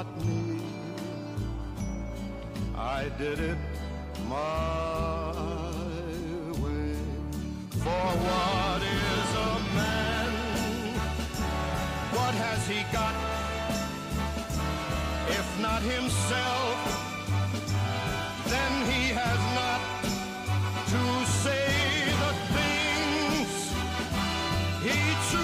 not me. I did it my way. For what is a man? What has he got if not himself? Then he has not to say the things he truly